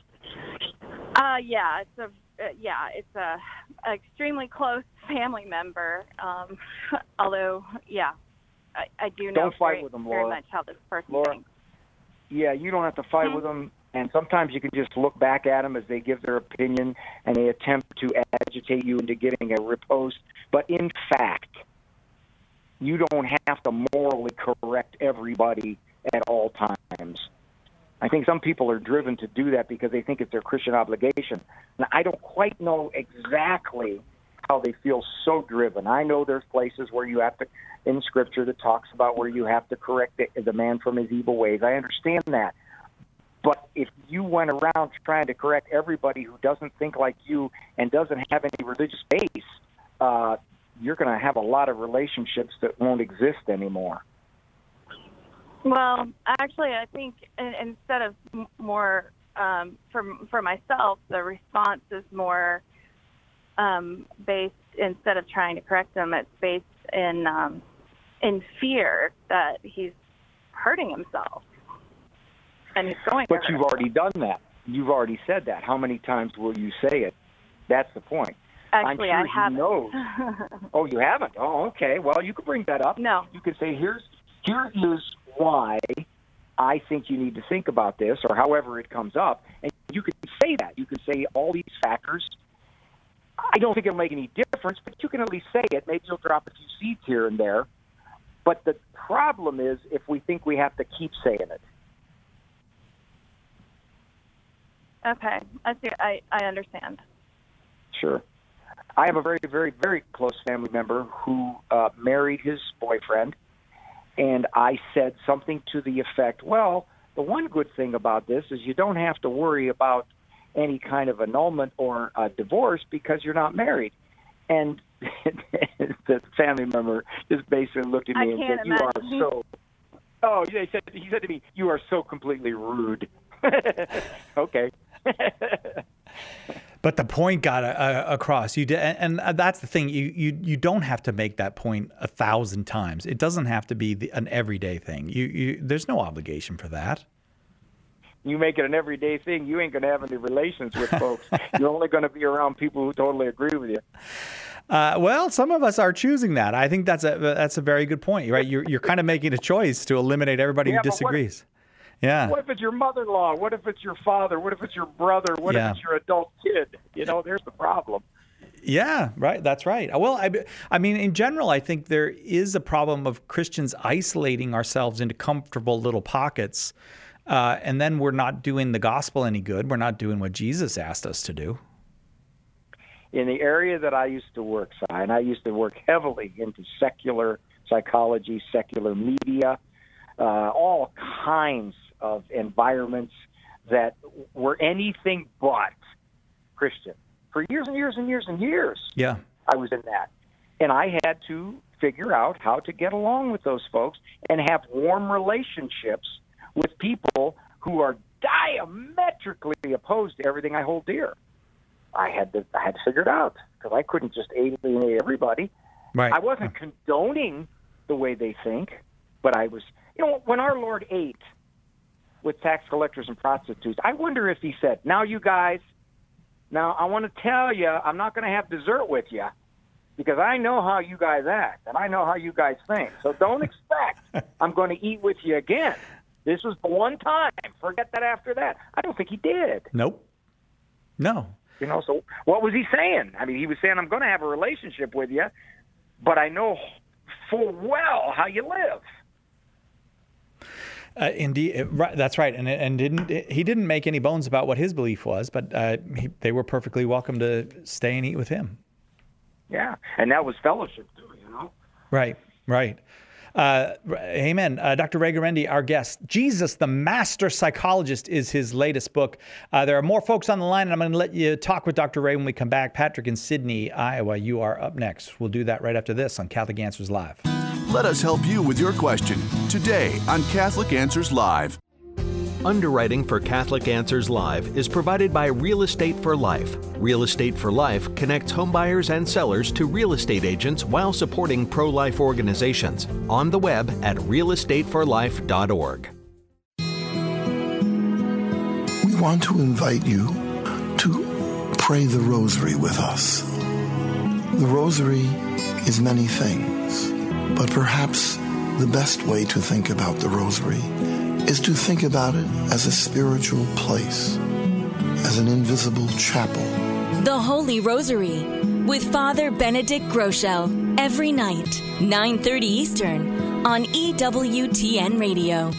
Speaker 10: Uh, yeah, it's a uh, yeah, it's a, a extremely close family member. Um, although, yeah, I, I do know
Speaker 2: don't fight
Speaker 10: very,
Speaker 2: with them,
Speaker 10: very
Speaker 2: Laura.
Speaker 10: much how this person
Speaker 2: Laura,
Speaker 10: thinks.
Speaker 2: Yeah, you don't have to fight
Speaker 10: Hmm?
Speaker 2: with them, and sometimes you can just look back at them as they give their opinion and they attempt to agitate you into getting a riposte. But in fact, you don't have to morally correct everybody at all times. I think some people are driven to do that because they think it's their Christian obligation. And I don't quite know exactly how they feel so driven. I know there's places where you have to, in Scripture, that talks about where you have to correct the, the man from his evil ways. I understand that. But if you went around trying to correct everybody who doesn't think like you and doesn't have any religious base, uh, you're going to have a lot of relationships that won't exist anymore.
Speaker 10: Well, actually, I think in, instead of m- more um, for for myself, the response is more um, based, instead of trying to correct them, it's based in um, in fear that he's hurting himself and he's going.
Speaker 2: But
Speaker 10: to
Speaker 2: you've
Speaker 10: hurt
Speaker 2: already done that. You've already said that. How many times will you say it? That's the point.
Speaker 10: Actually,
Speaker 2: I'm
Speaker 10: I
Speaker 2: sure
Speaker 10: haven't.
Speaker 2: he knows. Oh, you haven't? Oh, okay. Well, you could bring that up.
Speaker 10: No.
Speaker 2: You could say, here's here is why I think you need to think about this, or however it comes up. And you could say that. You could say all these factors. I don't think it'll make any difference, but you can at least say it. Maybe you'll drop a few seeds here and there. But the problem is if we think we have to keep saying it.
Speaker 10: Okay, I see. I, I understand.
Speaker 2: Sure. I have a very, very, very close family member who uh, married his boyfriend, and I said something to the effect, well, the one good thing about this is you don't have to worry about any kind of annulment or uh, divorce because you're not married. And the family member just basically looked at me
Speaker 10: I
Speaker 2: and
Speaker 10: can't
Speaker 2: said, you are
Speaker 10: imagine.
Speaker 2: so, oh, he said, he said to me, you are so completely rude. Okay.
Speaker 1: But the point got uh, across. You did, and that's the thing. You you you don't have to make that point a thousand times. It doesn't have to be the, an everyday thing. You you there's no obligation for that.
Speaker 2: You make it an everyday thing, you ain't going to have any relations with folks. You're only going to be around people who totally agree with you.
Speaker 1: Uh, well, some of us are choosing that. I think that's a that's a very good point. Right? You're you're kind of making a choice to eliminate everybody
Speaker 2: Yeah,
Speaker 1: who
Speaker 2: but what-
Speaker 1: disagrees. Yeah.
Speaker 2: What if it's your mother-in-law? What if it's your father? What if it's your brother? What
Speaker 1: Yeah.
Speaker 2: if it's your adult kid? You know, there's the problem.
Speaker 1: Yeah, right. That's right. Well, I, I mean, in general, I think there is a problem of Christians isolating ourselves into comfortable little pockets, uh, and then we're not doing the gospel any good. We're not doing what Jesus asked us to do.
Speaker 2: In the area that I used to work, Si, and I used to work heavily into secular psychology, secular media, uh, all kinds of environments that were anything but Christian. For years and years and years and years,
Speaker 1: Yeah.
Speaker 2: I was in that. And I had to figure out how to get along with those folks and have warm relationships with people who are diametrically opposed to everything I hold dear. I had to I had to figure it out because I couldn't just alienate everybody.
Speaker 1: Right.
Speaker 2: I wasn't condoning the way they think, but I was, you know, when our Lord ate with tax collectors and prostitutes, I wonder if he said, now you guys, now I want to tell you, I'm not going to have dessert with you because I know how you guys act and I know how you guys think. So don't expect I'm going to eat with you again. This was the one time. Forget that after that. I don't think he did.
Speaker 1: Nope. No.
Speaker 2: You know, so what was he saying? I mean, he was saying, I'm going to have a relationship with you, but I know full well how you live.
Speaker 1: Uh, indeed, it, right, that's right, and and didn't he didn't make any bones about what his belief was, but uh, he, they were perfectly welcome to stay and eat with him.
Speaker 2: Yeah, and that was fellowship too, you know.
Speaker 1: Right, right. Uh, amen. Uh, Doctor Ray Guarendi, our guest. Jesus, the Master Psychologist is his latest book. Uh, there are more folks on the line, and I'm going to let you talk with Doctor Ray when we come back. Patrick in Sydney, Iowa, you are up next. We'll do that right after this on Catholic Answers Live.
Speaker 3: Let us help you with your question today on Catholic Answers Live.
Speaker 11: Underwriting for Catholic Answers Live is provided by Real Estate for Life. Real Estate for Life connects homebuyers and sellers to real estate agents while supporting pro-life organizations. On the web at real estate for life dot org.
Speaker 12: We want to invite you to pray the Rosary with us. The Rosary is many things, but perhaps the best way to think about the Rosary is to think about it as a spiritual place, as an invisible chapel.
Speaker 13: The Holy Rosary with Father Benedict Groeschel every night, nine thirty Eastern on E W T N Radio.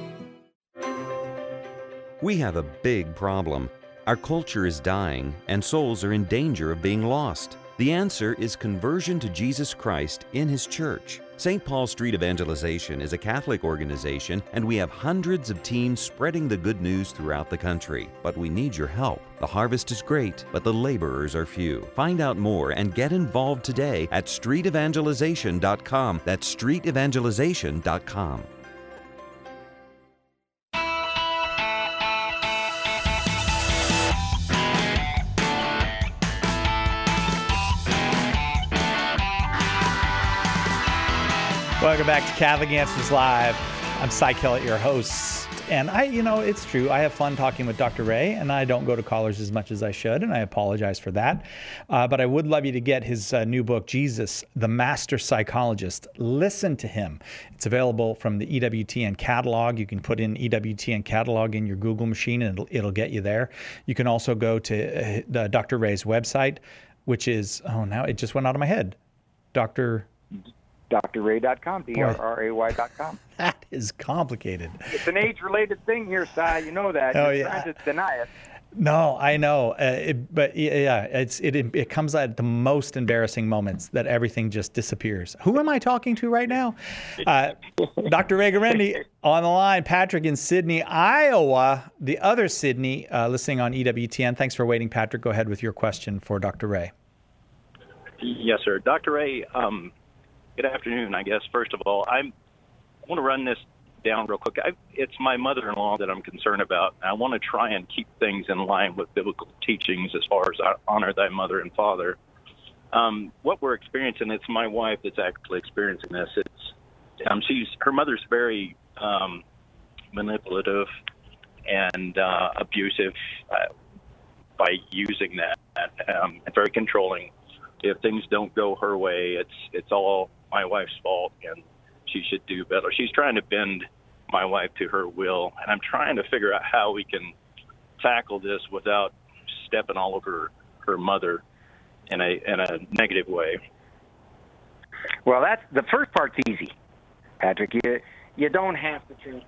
Speaker 14: We have a big problem. Our culture is dying and souls are in danger of being lost. The answer is conversion to Jesus Christ in His church. Saint Paul Street Evangelization is a Catholic organization, and we have hundreds of teams spreading the good news throughout the country. But we need your help. The harvest is great, but the laborers are few. Find out more and get involved today at street evangelization dot com. That's street evangelization dot com.
Speaker 1: Welcome back to Catholic Answers Live. I'm Cy Kellett, your host. And I, you know, it's true. I have fun talking with Doctor Ray, and I don't go to callers as much as I should, and I apologize for that. Uh, but I would love you to get his uh, new book, Jesus, the Master Psychologist. Listen to him. It's available from the E W T N catalog. You can put in E W T N catalog in your Google machine, and it'll, it'll get you there. You can also go to uh, Doctor Ray's website, which is, oh, now it just went out of my head. Doctor
Speaker 2: D R ray dot com, D R R A Y dot com.
Speaker 1: That is complicated.
Speaker 2: It's an age-related thing here, Si. You know that.
Speaker 1: Oh,
Speaker 2: You're
Speaker 1: yeah.
Speaker 2: trying to deny it.
Speaker 1: No, I know. Uh, it, but yeah, it's it it comes at the most embarrassing moments that everything just disappears. Who am I talking to right now? Uh, Doctor Ray Guarendi on the line. Patrick in Sydney, Iowa, the other Sydney, uh, listening on E W T N. Thanks for waiting, Patrick. Go ahead with your question for Doctor Ray.
Speaker 15: Yes, sir. Doctor Ray, um, good afternoon, I guess. First of all, I'm, I want to run this down real quick. I, it's my mother-in-law that I'm concerned about. I want to try and keep things in line with biblical teachings as far as honor thy mother and father. Um, what we're experiencing, it's my wife that's actually experiencing this. It's um, she's her mother's very um, manipulative and uh, abusive uh, by using that, um, and very controlling. If things don't go her way, it's it's all my wife's fault, and she should do better. She's trying to bend my wife to her will, and I'm trying to figure out how we can tackle this without stepping all over her mother in a in a negative way.
Speaker 2: Well, that's the first part's easy, Patrick. You you don't have to change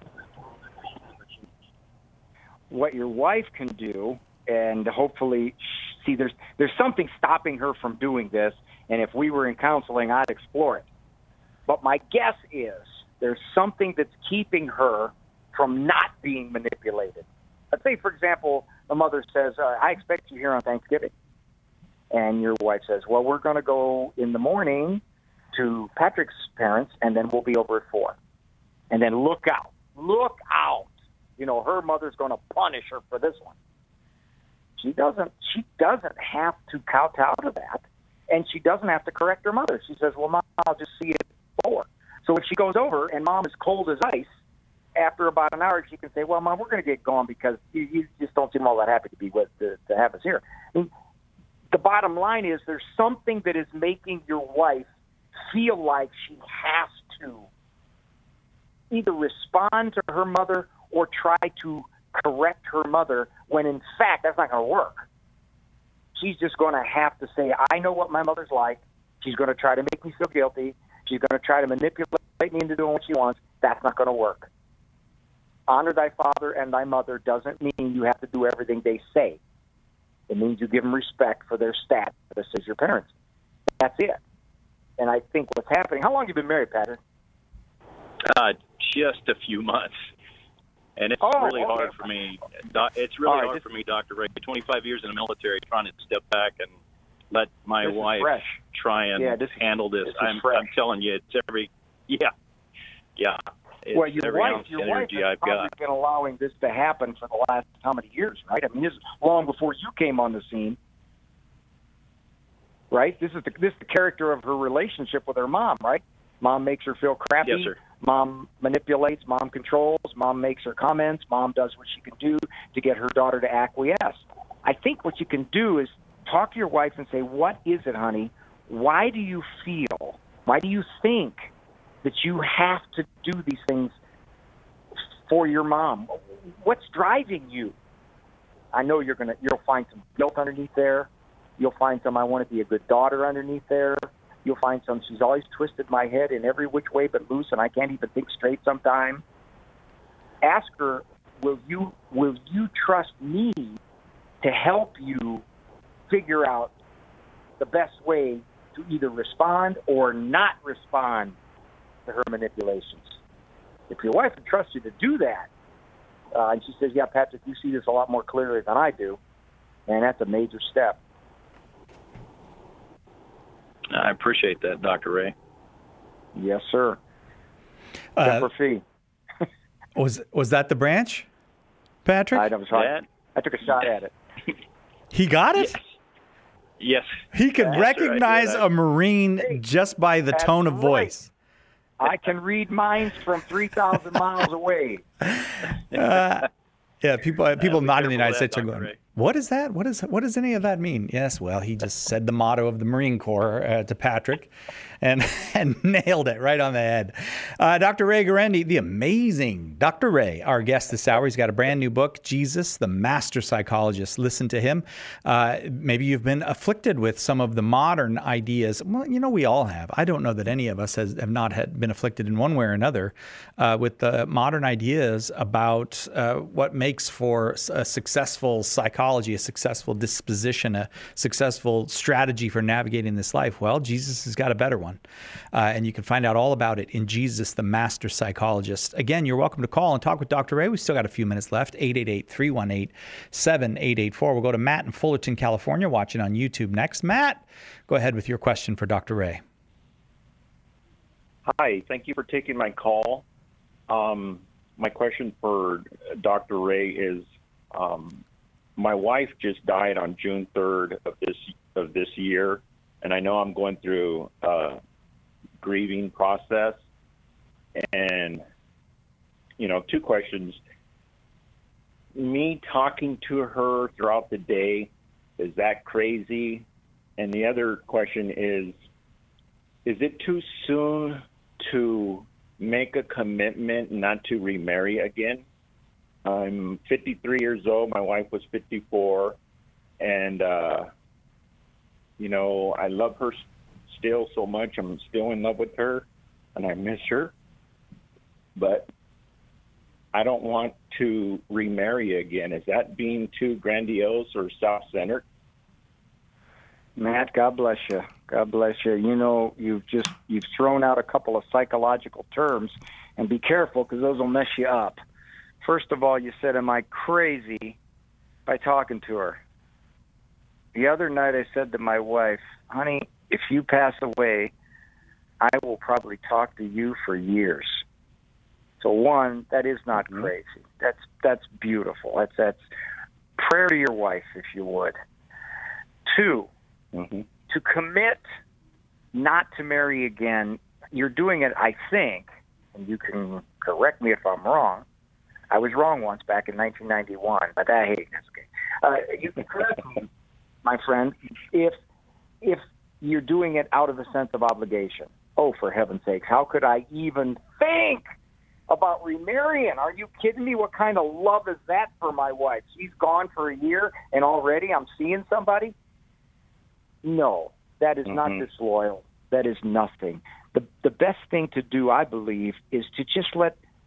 Speaker 2: what your wife can do, and hopefully, see, there's there's something stopping her from doing this, and if we were in counseling, I'd explore it. But my guess is there's something that's keeping her from not being manipulated. Let's say, for example, the mother says, uh, I expect you here on Thanksgiving. And your wife says, well, we're going to go in the morning to Patrick's parents, and then we'll be over at four. And then look out. Look out. You know, her mother's going to punish her for this one. She doesn't, she doesn't have to kowtow to that, and she doesn't have to correct her mother. She says, well, Mom, I'll just see you at four. So if she goes over and Mom is cold as ice, after about an hour, she can say, well, Mom, we're going to get going because you, you just don't seem all that happy to be with to, to have us here. I mean, the bottom line is there's something that is making your wife feel like she has to either respond to her mother or try to correct her mother when, in fact, that's not going to work. She's just going to have to say, I know what my mother's like. She's going to try to make me feel guilty. She's going to try to manipulate me into doing what she wants. That's not going to work. honor thy father and thy mother doesn't mean you have to do everything they say. It means you give them respect for their status as your parents. That's it. And I think what's happening, how long have you been married, Patrick?
Speaker 15: Uh, just a few months. And it's
Speaker 2: oh,
Speaker 15: really
Speaker 2: okay.
Speaker 15: hard for me. It's really
Speaker 2: right,
Speaker 15: hard
Speaker 2: this,
Speaker 15: for me, Doctor Ray. twenty-five years in the military, trying to step back and let my
Speaker 2: this
Speaker 15: wife try and
Speaker 2: yeah, this
Speaker 15: handle this.
Speaker 2: this
Speaker 15: I'm, I'm telling you, it's every, yeah, yeah. It's
Speaker 2: well, your
Speaker 15: every
Speaker 2: wife,
Speaker 15: ounce
Speaker 2: your
Speaker 15: of
Speaker 2: wife
Speaker 15: energy
Speaker 2: has
Speaker 15: I've
Speaker 2: probably
Speaker 15: got.
Speaker 2: been allowing this to happen for the last how many years, right? I mean, this is long before you came on the scene, right? This is the this is the character of her relationship with her mom, right? Mom makes her feel crappy.
Speaker 15: Yes, sir.
Speaker 2: Mom manipulates. Mom controls. Mom makes her comments. Mom does what she can do to get her daughter to acquiesce. I think what you can do is talk to your wife and say, what is it, honey? Why do you feel, why do you think that you have to do these things for your mom? What's driving you? I know you're gonna, you'll find some guilt underneath there. You'll find some, I want to be a good daughter underneath there. You'll find some, she's always twisted my head in every which way but loose, and I can't even think straight sometime. Ask her, will you, will you trust me to help you figure out the best way to either respond or not respond to her manipulations? If your wife would trust you to do that, uh, and she says, yeah, Patrick, you see this a lot more clearly than I do, and that's a major step.
Speaker 15: I appreciate that, Doctor Ray.
Speaker 2: Yes, sir.
Speaker 1: Uh,
Speaker 2: fee.
Speaker 1: was was that the branch, Patrick?
Speaker 2: I, was hard. I took a shot at it.
Speaker 1: He got it?
Speaker 15: Yes.
Speaker 1: He could
Speaker 15: That's
Speaker 1: recognize
Speaker 15: right.
Speaker 1: a Marine just by the
Speaker 2: That's
Speaker 1: tone of
Speaker 2: right.
Speaker 1: voice.
Speaker 2: I can read minds from three thousand miles away.
Speaker 1: Uh, yeah, people people
Speaker 15: be
Speaker 1: not in the
Speaker 15: careful
Speaker 1: United
Speaker 15: of
Speaker 1: States
Speaker 15: that,
Speaker 1: are
Speaker 15: Doctor
Speaker 1: going,
Speaker 15: Ray.
Speaker 1: what is that? What is what does any of that mean? Yes, well, he just said the motto of the Marine Corps uh, to Patrick and, and nailed it right on the head. Uh, Doctor Ray Guarendi, the amazing Doctor Ray, our guest this hour. He's got a brand new book, Jesus, the Master Psychologist. Listen to him. Uh, maybe you've been afflicted with some of the modern ideas. Well, you know, we all have. I don't know that any of us has, have not had been afflicted in one way or another uh, with the modern ideas about uh, what makes for a successful psychology, a successful disposition, a successful strategy for navigating this life. Well, Jesus has got a better one. Uh, and you can find out all about it in Jesus, the Master Psychologist. Again, you're welcome to call and talk with Doctor Ray. We've still got a few minutes left. eight eight eight, three one eight, seven eight eight four. We'll go to Matt in Fullerton, California, watching on YouTube next. Matt, go ahead with your question for Doctor Ray.
Speaker 16: Hi, thank you for taking my call. Um, my question for Doctor Ray is, um, my wife just died on June third of this of this year, and I know I'm going through a grieving process. And, you know, two questions. Me talking to her throughout the day, is that crazy? And the other question is, is it too soon to make a commitment not to remarry again? I'm fifty-three years old. My wife was fifty-four. And, uh, you know, I love her still so much. I'm still in love with her, and I miss her. But I don't want to remarry again. Is that being too grandiose or self-centered?
Speaker 2: Matt, God bless you. God bless you. You know, you've just you've thrown out a couple of psychological terms, and be careful because those will mess you up. First of all, you said, am I crazy by talking to her? The other night I said to my wife, honey, if you pass away, I will probably talk to you for years. So one, that is not mm-hmm. crazy. That's that's beautiful. That's that's prayer to your wife, if you would. Two, mm-hmm. to commit not to marry again, you're doing it, I think, and you can correct me if I'm wrong. I was wrong once back in nineteen ninety-one, but I hate that's okay. Uh, you can correct me, my friend, if if you're doing it out of a sense of obligation. Oh, for heaven's sakes, how could I even think about remarrying? Are you kidding me? What kind of love is that for my wife? She's gone for a year, and already I'm seeing somebody? No, that is mm-hmm. not disloyal. That is nothing. The the best thing to do, I believe, is to just let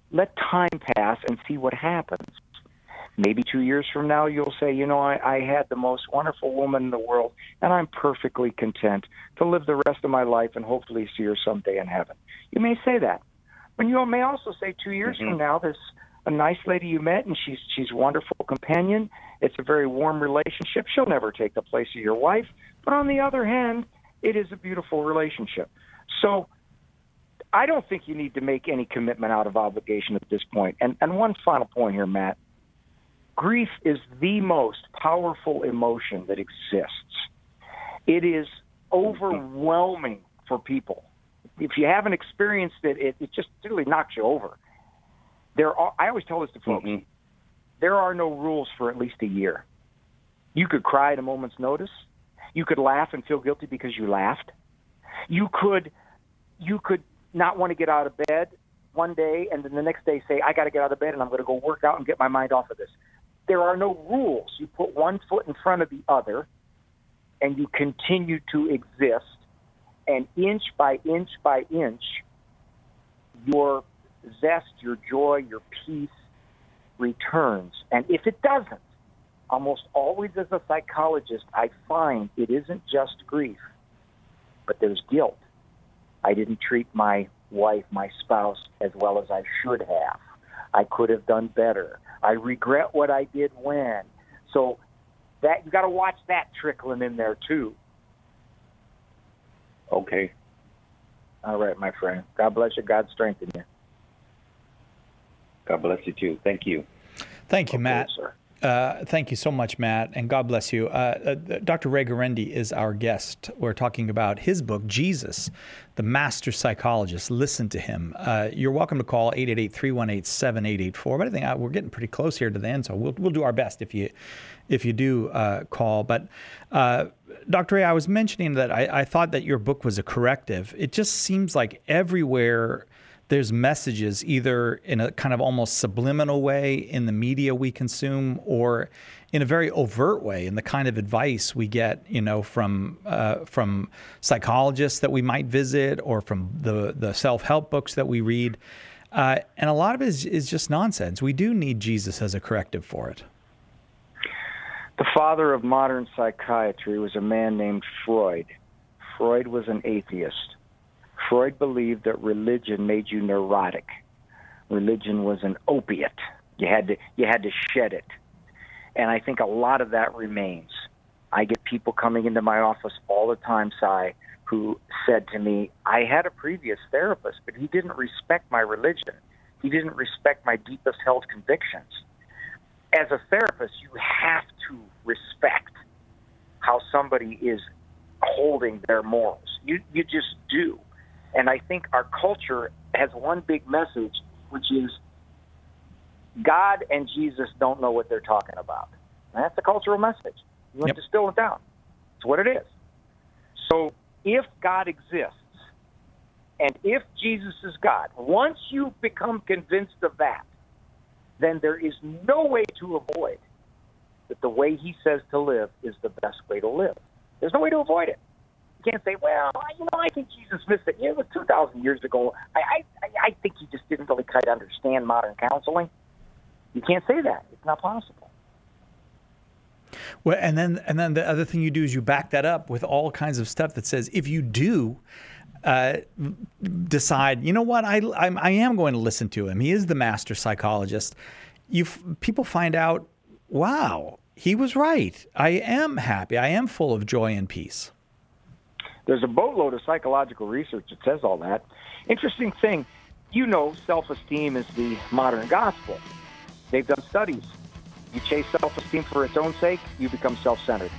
Speaker 2: let time pass and see what happens. Maybe two years from now, you'll say, you know, I, I had the most wonderful woman in the world, and I'm perfectly content to live the rest of my life and hopefully see her someday in heaven. You may say that. But you may also say two years mm-hmm. from now, there's a nice lady you met, and she's she's a wonderful companion. It's a very warm relationship. She'll never take the place of your wife. But on the other hand, it is a beautiful relationship. So I don't think you need to make any commitment out of obligation at this point. And, and one final point here, Matt. Grief is the most powerful emotion that exists. It is overwhelming for people. If you haven't experienced it, it, it just really knocks you over. There are, I always tell this to folks, mm-hmm. there are no rules for at least a year. You could cry at a moment's notice. You could laugh and feel guilty because you laughed. You could, you could not want to get out of bed one day and then the next day say, I got to get out of bed and I'm going to go work out and get my mind off of this. There are no rules. You put one foot in front of the other, and you continue to exist, and inch by inch by inch, your zest, your joy, your peace returns. And if it doesn't, almost always as a psychologist, I find it isn't just grief, but there's guilt. I didn't treat my wife, my spouse, as well as I should have. I could have done better. I regret what I did when. So that you got to watch that trickling in there too.
Speaker 16: Okay.
Speaker 2: All right, my friend. God bless you. God strengthen you.
Speaker 16: God bless you too. Thank you.
Speaker 1: Thank you,
Speaker 2: okay,
Speaker 1: Matt.
Speaker 2: Sir.
Speaker 1: Uh, thank you so much, Matt, and God bless you. Uh, uh, Doctor Ray Guarendi is our guest. We're talking about his book, Jesus, the Master Psychologist. Listen to him. Uh, you're welcome to call eight eight eight, three one eight, seven eight eight four. But I think uh, we're getting pretty close here to the end, so we'll we'll do our best if you if you do uh, call. But uh, Doctor Ray, I was mentioning that I, I thought that your book was a corrective. It just seems like everywhere there's messages either in a kind of almost subliminal way in the media we consume or in a very overt way in the kind of advice we get, you know, from uh, from psychologists that we might visit or from the, the self-help books that we read. Uh, and a lot of it is, is just nonsense. We do need Jesus as a corrective for it.
Speaker 2: The father of modern psychiatry was a man named Freud. Freud was an atheist. Freud believed that religion made you neurotic. Religion was an opiate. You had to you had to shed it. And I think a lot of that remains. I get people coming into my office all the time, Cy, who said to me, I had a previous therapist, but he didn't respect my religion. He didn't respect my deepest held convictions. As a therapist, you have to respect how somebody is holding their morals. You you just do. And I think our culture has one big message, which is God and Jesus don't know what they're talking about. And that's the cultural message. You want
Speaker 1: yep.
Speaker 2: to distill it down. It's what it is. So if God exists, and if Jesus is God, once you become convinced of that, then there is no way to avoid that the way he says to live is the best way to live. There's no way to avoid it. You can't say, well, you know, I think Jesus missed it. Yeah, it was two thousand years ago. I, I, I think he just didn't really quite understand modern counseling. You can't say that. It's not possible.
Speaker 1: Well, and then and then the other thing you do is you back that up with all kinds of stuff that says if you do uh, decide, you know what, I I'm, I am going to listen to him. He is the master psychologist. You people find out, wow, he was right. I am happy. I am full of joy and peace.
Speaker 2: There's a boatload of psychological research that says all that. Interesting thing, you know, self-esteem is the modern gospel. They've done studies. You chase self-esteem for its own sake, you become self-centered.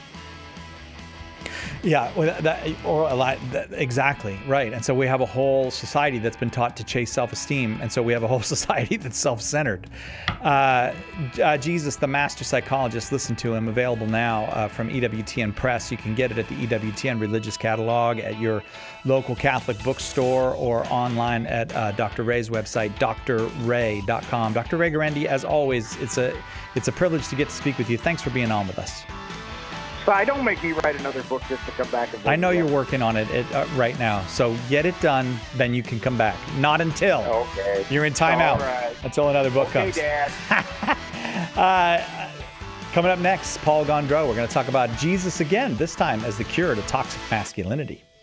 Speaker 1: Yeah, well, that, that, or a lot, that, exactly, right. And so we have a whole society that's been taught to chase self-esteem, and so we have a whole society that's self-centered. Uh, uh, Jesus, the Master Psychologist, listen to him, available now uh, from E W T N Press. You can get it at the E W T N Religious Catalog, at your local Catholic bookstore, or online at uh, Doctor Ray's website, D R ray dot com. Doctor Ray Guarendi, as always, it's a, it's a privilege to get to speak with you. Thanks for being on with us.
Speaker 2: But don't make me write another book just to come back and vote
Speaker 1: I know
Speaker 2: again.
Speaker 1: you're working on it at, uh, right now, so get it done, then you can come back. Not until.
Speaker 2: Okay.
Speaker 1: You're in timeout
Speaker 2: All right.
Speaker 1: until another book
Speaker 2: Okay,
Speaker 1: comes.
Speaker 2: Dad.
Speaker 1: uh, coming up next, Paul Gondreau. We're going to talk about Jesus again, this time as the cure to toxic masculinity.